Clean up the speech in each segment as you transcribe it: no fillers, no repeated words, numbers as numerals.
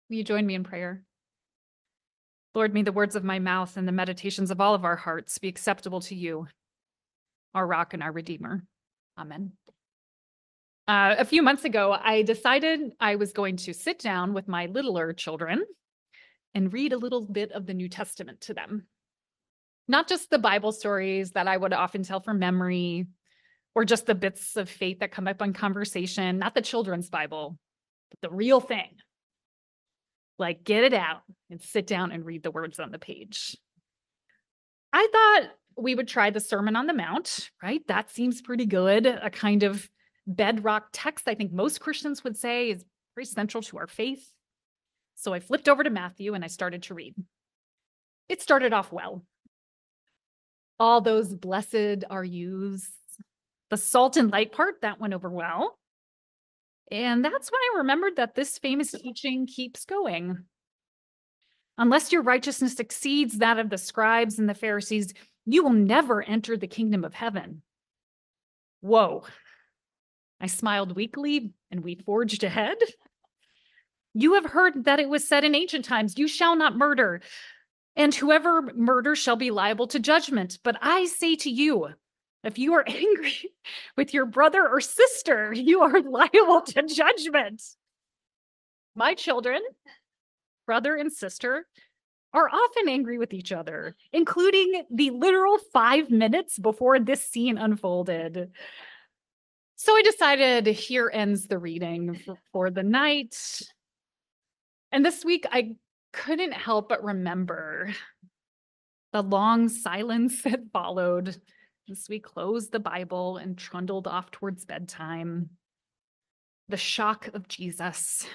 Will you join me in prayer? Lord, may the words of my mouth and the meditations of all of our hearts be acceptable to you, our rock and our redeemer. Amen. A few months ago, I decided I was going to sit down with my littler children and read a little bit of the New Testament to them. Not just the Bible stories that I would often tell from memory, or just the bits of faith that come up on conversation, not the children's Bible, but the real thing. Like, get it out and sit down and read the words on the page. I thought we would try the Sermon on the Mount, right? That seems pretty good. A kind of bedrock text, I think most Christians would say is very central to our faith. So I flipped over to Matthew and I started to read. It started off well. All those blessed are yous. The salt and light part, that went over well. And that's when I remembered that this famous teaching keeps going. Unless your righteousness exceeds that of the scribes and the Pharisees, you will never enter the kingdom of heaven. Whoa. I smiled weakly and we forged ahead. You have heard that it was said in ancient times, you shall not murder, and whoever murders shall be liable to judgment. But I say to you, if you are angry with your brother or sister, you are liable to judgment. My children, brother and sister, are often angry with each other, including the literal 5 minutes before this scene unfolded. So I decided here ends the reading for the night. And this week, I couldn't help but remember the long silence that followed as we closed the Bible and trundled off towards bedtime. The shock of Jesus,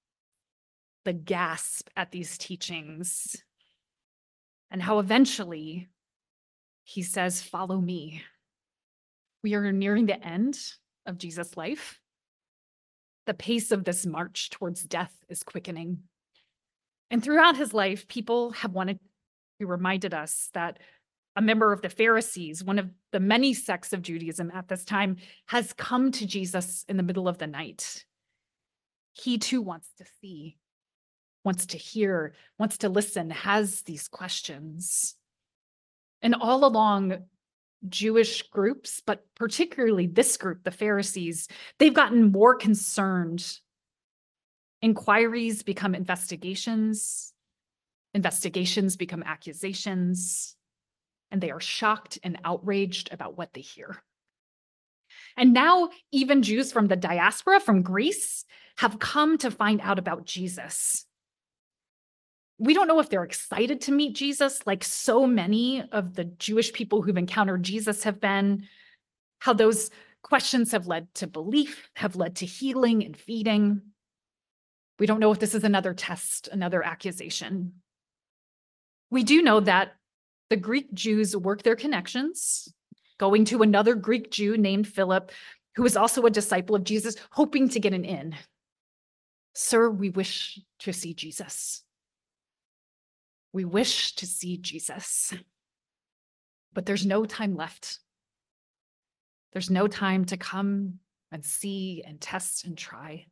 the gasp at these teachings, and how eventually he says, "Follow me." We are nearing the end of Jesus' life. The pace of this march towards death is quickening. And throughout his life, people have wanted to reminded us that a member of the Pharisees, one of the many sects of Judaism at this time, has come to Jesus in the middle of the night. He too wants to see, wants to hear, wants to listen, has these questions. And all along, Jewish groups, but particularly this group, the Pharisees, they've gotten more concerned. Inquiries become investigations, investigations become accusations, and they are shocked and outraged about what they hear. And now even Jews from the diaspora, from Greece, have come to find out about Jesus. We don't know if they're excited to meet Jesus, like so many of the Jewish people who've encountered Jesus have been, how those questions have led to belief, have led to healing and feeding. We don't know if this is another test, another accusation. We do know that the Greek Jews work their connections, going to another Greek Jew named Philip, who was also a disciple of Jesus, hoping to get an in. "Sir, we wish to see Jesus. We wish to see Jesus." But there's no time left. There's no time to come and see and test and try.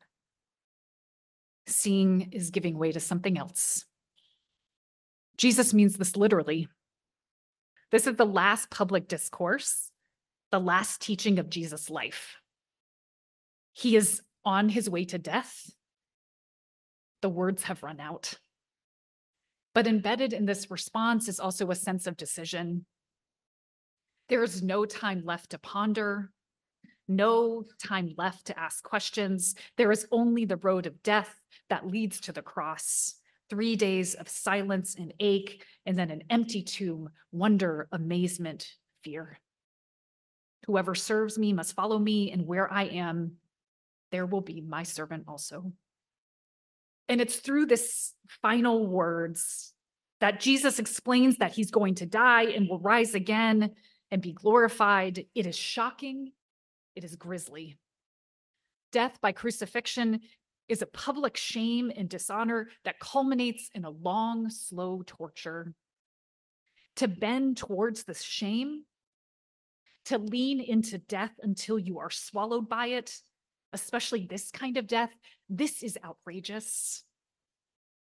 Seeing is giving way to something else. Jesus means this literally. This is the last public discourse, the last teaching of Jesus' life. He is on his way to death. The words have run out. But embedded in this response is also a sense of decision. There is no time left to ponder, no time left to ask questions. There is only the road of death that leads to the cross. 3 days of silence and ache, and then an empty tomb, wonder, amazement, fear. Whoever serves me must follow me, and where I am, there will be my servant also. And it's through this final words that Jesus explains that he's going to die and will rise again and be glorified. It is shocking. It is grisly. Death by crucifixion is a public shame and dishonor that culminates in a long, slow torture. To bend towards this shame, to lean into death until you are swallowed by it, especially this kind of death, this is outrageous.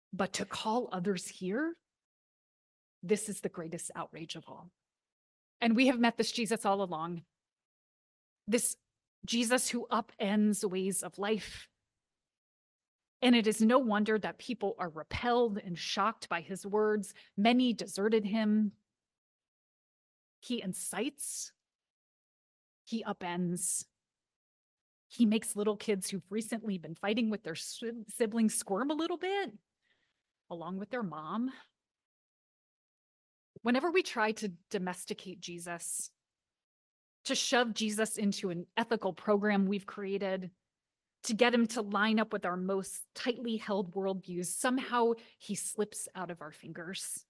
But to call others here, this is the greatest outrage of all. And we have met this Jesus all along. This Jesus who upends ways of life. And it is no wonder that people are repelled and shocked by his words. Many deserted him. He incites. He upends. He makes little kids who've recently been fighting with their siblings squirm a little bit, along with their mom. Whenever we try to domesticate Jesus, to shove Jesus into an ethical program we've created, to get him to line up with our most tightly held worldviews, somehow he slips out of our fingers.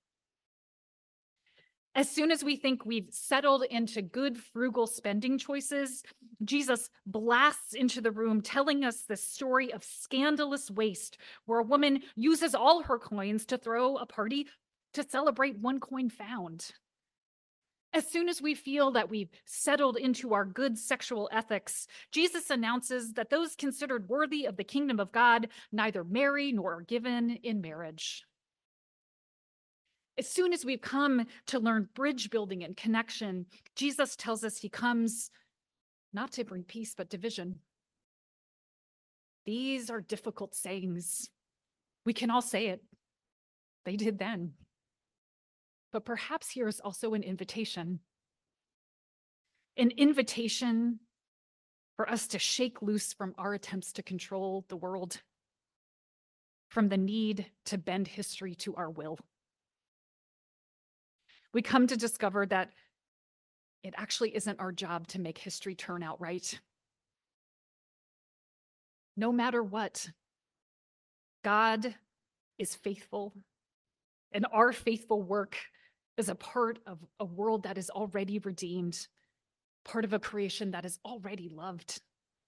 As soon as we think we've settled into good, frugal spending choices, Jesus blasts into the room telling us the story of scandalous waste, where a woman uses all her coins to throw a party to celebrate one coin found. As soon as we feel that we've settled into our good sexual ethics, Jesus announces that those considered worthy of the kingdom of God neither marry nor are given in marriage. As soon as we've come to learn bridge building and connection, Jesus tells us he comes not to bring peace, but division. These are difficult sayings. We can all say it. They did then. But perhaps here is also an invitation for us to shake loose from our attempts to control the world, from the need to bend history to our will. We come to discover that it actually isn't our job to make history turn out right. No matter what, God is faithful, and our faithful work is a part of a world that is already redeemed, part of a creation that is already loved.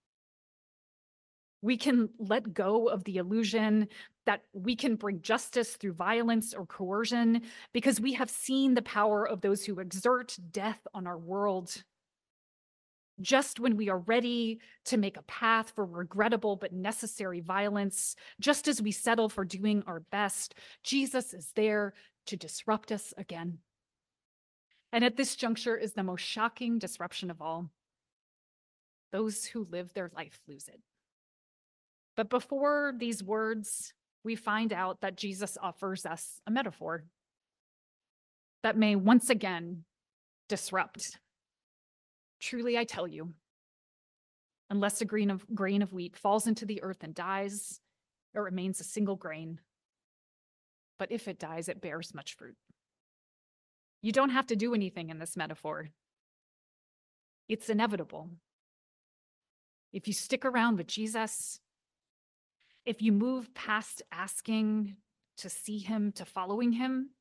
We can let go of the illusion that we can bring justice through violence or coercion because we have seen the power of those who exert death on our world. Just when we are ready to make a path for regrettable but necessary violence, just as we settle for doing our best, Jesus is there to disrupt us again. And at this juncture is the most shocking disruption of all. Those who live their life lose it. But before these words, we find out that Jesus offers us a metaphor that may once again disrupt. Truly, I tell you, unless a grain of wheat falls into the earth and dies, it remains a single grain. But if it dies, it bears much fruit. You don't have to do anything in this metaphor. It's inevitable. If you stick around with Jesus, if you move past asking to see him, to following him,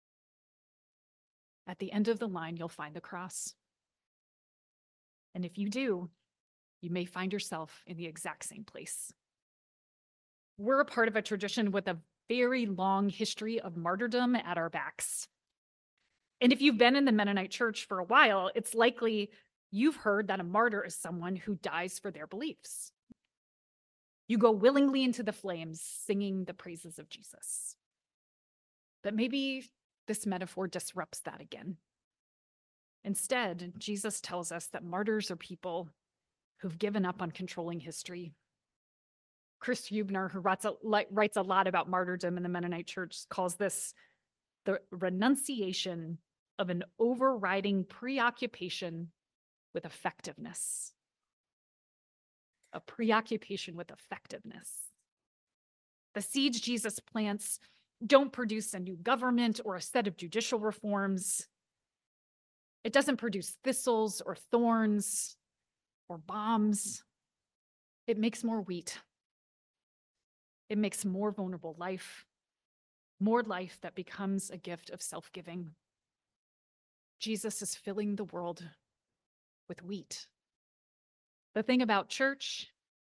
at the end of the line, you'll find the cross. And if you do, you may find yourself in the exact same place. We're a part of a tradition with a very long history of martyrdom at our backs. And if you've been in the Mennonite church for a while, it's likely you've heard that a martyr is someone who dies for their beliefs. You go willingly into the flames, singing the praises of Jesus. But maybe this metaphor disrupts that again. Instead, Jesus tells us that martyrs are people who've given up on controlling history. Chris Hubner, who writes a lot about martyrdom in the Mennonite church, calls this the renunciation of an overriding preoccupation with effectiveness. A preoccupation with effectiveness. The seeds Jesus plants don't produce a new government or a set of judicial reforms. It doesn't produce thistles or thorns or bombs. It makes more wheat. It makes more vulnerable life, more life that becomes a gift of self-giving. Jesus is filling the world with wheat. The thing about church,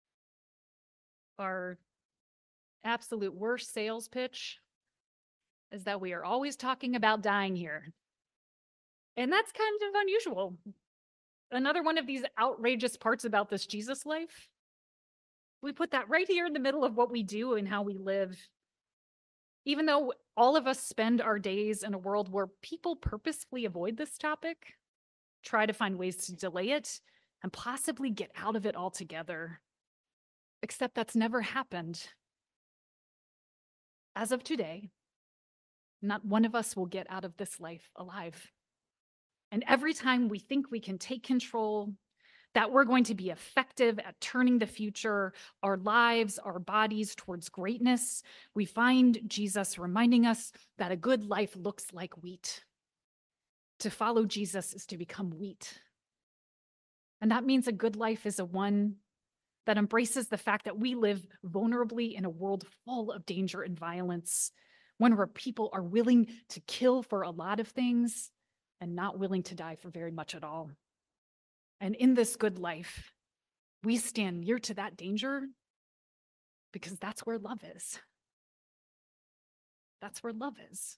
our absolute worst sales pitch, is that we are always talking about dying here. And that's kind of unusual. Another one of these outrageous parts about this Jesus life, we put that right here in the middle of what we do and how we live. Even though all of us spend our days in a world where people purposefully avoid this topic, try to find ways to delay it, and possibly get out of it altogether. Except that's never happened. As of today, not one of us will get out of this life alive. And every time we think we can take control, that we're going to be effective at turning the future, our lives, our bodies towards greatness, we find Jesus reminding us that a good life looks like wheat. To follow Jesus is to become wheat. And that means a good life is a one that embraces the fact that we live vulnerably in a world full of danger and violence, one where people are willing to kill for a lot of things and not willing to die for very much at all. And in this good life, we stand near to that danger because that's where love is. That's where love is.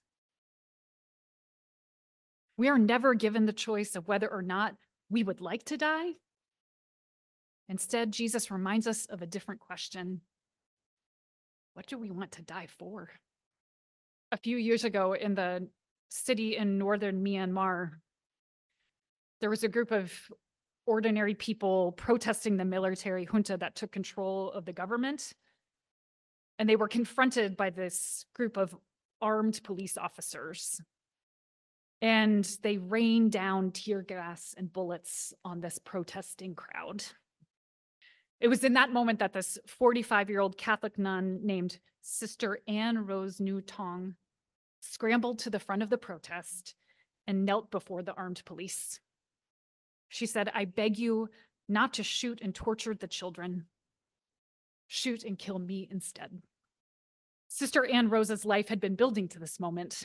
We are never given the choice of whether or not we would like to die. Instead, Jesus reminds us of a different question. What do we want to die for? A few years ago in the city in northern Myanmar, there was a group of ordinary people protesting the military junta that took control of the government. And they were confronted by this group of armed police officers. And they rained down tear gas and bullets on this protesting crowd. It was in that moment that this 45-year-old Catholic nun named Sister Anne Rose New Tong scrambled to the front of the protest and knelt before the armed police. She said, "I beg you not to shoot and torture the children. Shoot and kill me instead." Sister Anne Rose's life had been building to this moment.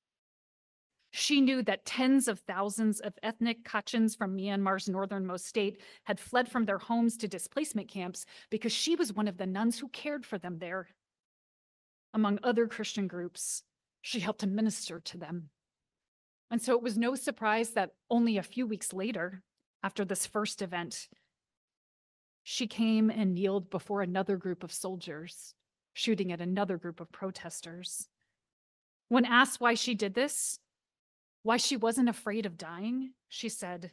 She knew that tens of thousands of ethnic Kachins from Myanmar's northernmost state had fled from their homes to displacement camps because she was one of the nuns who cared for them there. Among other Christian groups, she helped to minister to them. And so it was no surprise that only a few weeks later, after this first event, she came and kneeled before another group of soldiers, shooting at another group of protesters. When asked why she did this, why she wasn't afraid of dying, she said,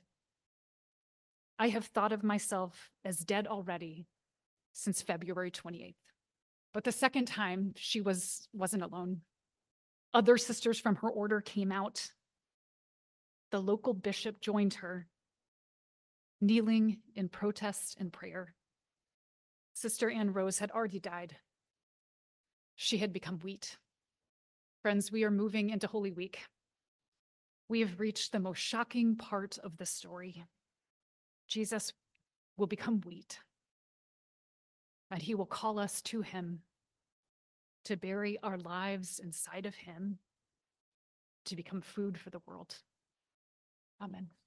"I have thought of myself as dead already since February 28th. But the second time, she wasn't alone. Other sisters from her order came out. The local bishop joined her, kneeling in protest and prayer. Sister Anne Rose had already died. She had become wheat. Friends, we are moving into Holy Week. We have reached the most shocking part of the story. Jesus will become wheat, and he will call us to him to bury our lives inside of him, to become food for the world. Amen.